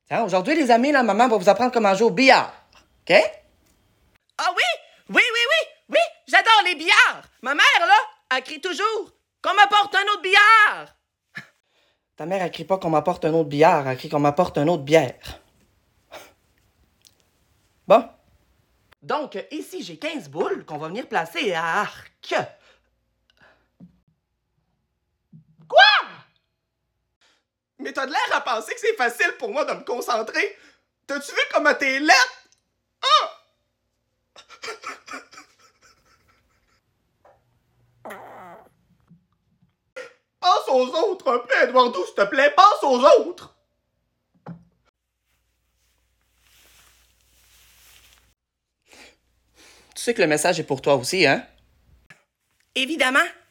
Tiens, aujourd'hui, les amis, la maman va vous apprendre comment jouer au billard. OK? Ah oui? Oui, oui, oui! Oui! J'adore les billards! Ma mère, là, elle crie toujours qu'on m'apporte un autre billard! Ta mère, elle crie pas qu'on m'apporte un autre billard, elle crie qu'on m'apporte un autre bière. Bon. Donc, ici, j'ai 15 boules qu'on va venir placer à arc. Quoi? Mais t'as de l'air à penser que c'est facile pour moi de me concentrer. T'as-tu vu comment t'es laide? Ah! Pense aux autres un peu, Eduardo, s'il te plaît. Pense aux autres. Tu sais que le message est pour toi aussi, hein? Évidemment.